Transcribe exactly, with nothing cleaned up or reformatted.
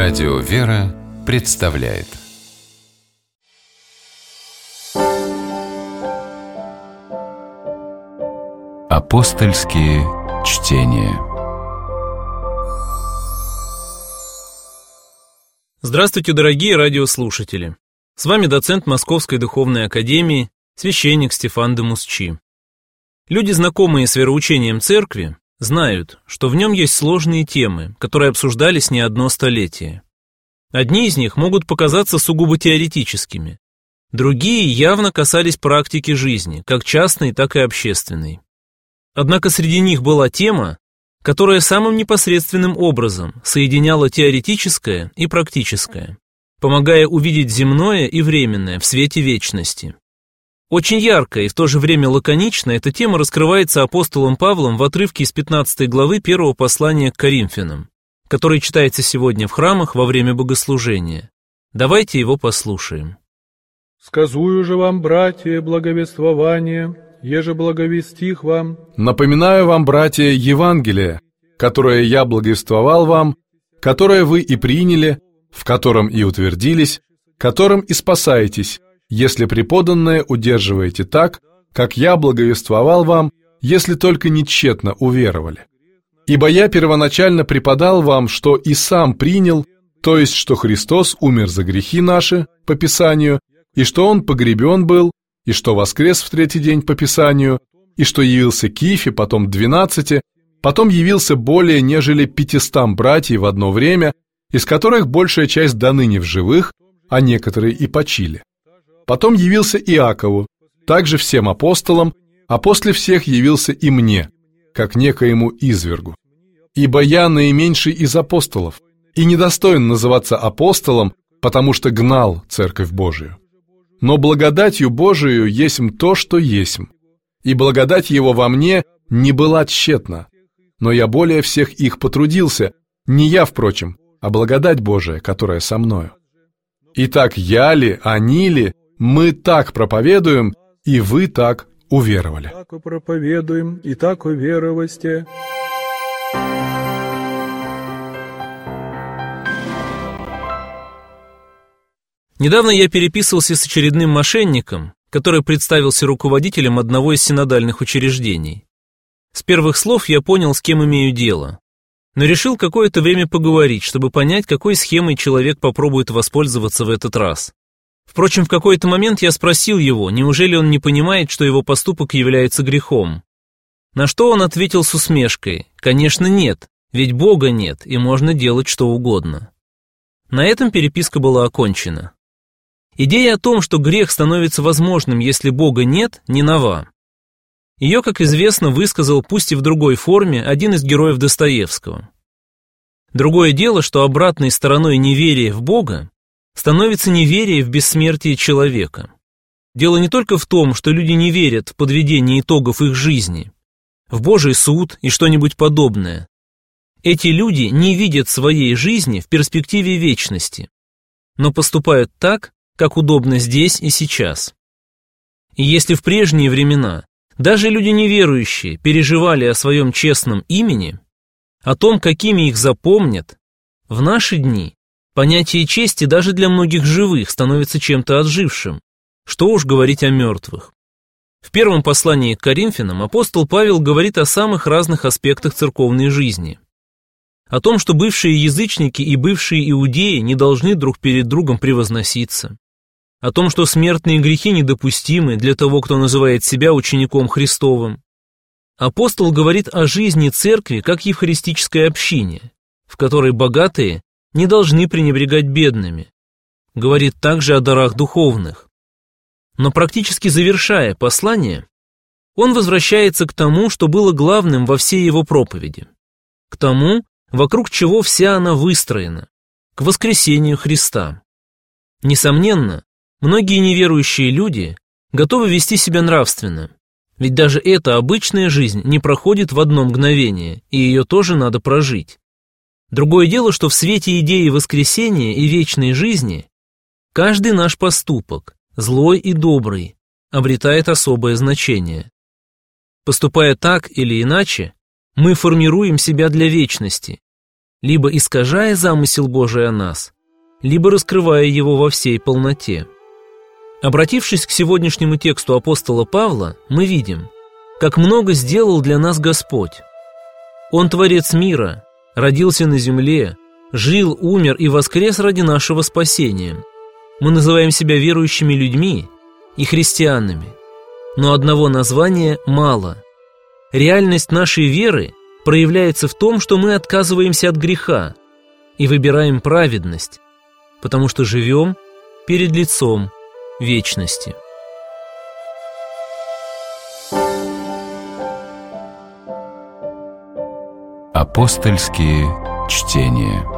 Радио «Вера» представляет Апостольские чтения. Здравствуйте, дорогие радиослушатели! С вами доцент Московской Духовной Академии, священник Стефан де Мусчи. Люди, знакомые с вероучением Церкви, знают, что в нем есть сложные темы, которые обсуждались не одно столетие. Одни из них могут показаться сугубо теоретическими, другие явно касались практики жизни, как частной, так и общественной. Однако среди них была тема, которая самым непосредственным образом соединяла теоретическое и практическое, помогая увидеть земное и временное в свете вечности. Очень ярко и в то же время лаконично эта тема раскрывается апостолом Павлом в отрывке из пятнадцатой главы первого послания к Коринфянам, который читается сегодня в храмах во время богослужения. Давайте его послушаем. «Сказую же вам, братья, благовествование, еже благовестих вам». «Напоминаю вам, братья, Евангелие, которое я благовествовал вам, которое вы и приняли, в котором и утвердились, которым и спасаетесь, если преподанное удерживаете так, как я благовествовал вам, если только не тщетно уверовали. Ибо я первоначально преподал вам, что и сам принял, то есть, что Христос умер за грехи наши, по Писанию, и что Он погребен был, и что воскрес в третий день по Писанию, и что явился Кифе, потом двенадцати, потом явился более нежели пятистам братьев в одно время, из которых большая часть до ныне в живых, а некоторые и почили. Потом явился Иакову, также всем апостолам, а после всех явился и мне, как некоему извергу. Ибо я наименьший из апостолов, и недостоин называться апостолом, потому что гнал Церковь Божию. Но благодатью Божию есмь то, что есмь, и благодать Его во мне не была тщетна, но я более всех их потрудился, не я, впрочем, а благодать Божия, которая со мною. Итак, я ли, они ли, мы так проповедуем, и вы так уверовали». «Так проповедуем, и так уверовасте». Недавно я переписывался с очередным мошенником, который представился руководителем одного из синодальных учреждений. С первых слов я понял, с кем имею дело, но решил какое-то время поговорить, чтобы понять, какой схемой человек попробует воспользоваться в этот раз. Впрочем, в какой-то момент я спросил его, неужели он не понимает, что его поступок является грехом. На что он ответил с усмешкой: «Конечно нет, ведь Бога нет, и можно делать что угодно». На этом переписка была окончена. Идея о том, что грех становится возможным, если Бога нет, не нова. Ее, как известно, высказал, пусть и в другой форме, один из героев Достоевского. Другое дело, что обратной стороной неверия в Бога становится неверие в бессмертие человека. Дело не только в том, что люди не верят в подведение итогов их жизни, в Божий суд и что-нибудь подобное. Эти люди не видят своей жизни в перспективе вечности, но поступают так, как удобно здесь и сейчас. И если в прежние времена даже люди неверующие переживали о своем честном имени, о том, какими их запомнят, в наши дни понятие чести даже для многих живых становится чем-то отжившим, что уж говорить о мертвых. В первом послании к Коринфянам апостол Павел говорит о самых разных аспектах церковной жизни. О том, что бывшие язычники и бывшие иудеи не должны друг перед другом превозноситься. О том, что смертные грехи недопустимы для того, кто называет себя учеником Христовым. Апостол говорит о жизни церкви как евхаристической общине, в которой богатые не должны пренебрегать бедными. Говорит также о дарах духовных. Но практически завершая послание, он возвращается к тому, что было главным во всей его проповеди. К тому, вокруг чего вся она выстроена, к воскресению Христа. Несомненно, многие неверующие люди готовы вести себя нравственно, ведь даже эта обычная жизнь не проходит в одно мгновение, и ее тоже надо прожить. Другое дело, что в свете идеи воскресения и вечной жизни каждый наш поступок, злой и добрый, обретает особое значение. Поступая так или иначе, мы формируем себя для вечности, либо искажая замысел Божий о нас, либо раскрывая его во всей полноте. Обратившись к сегодняшнему тексту апостола Павла, мы видим, как много сделал для нас Господь. Он творец мира, родился на земле, жил, умер и воскрес ради нашего спасения. Мы называем себя верующими людьми и христианами, но одного названия мало. Реальность нашей веры проявляется в том, что мы отказываемся от греха и выбираем праведность, потому что живем перед лицом вечности. Апостольские чтения.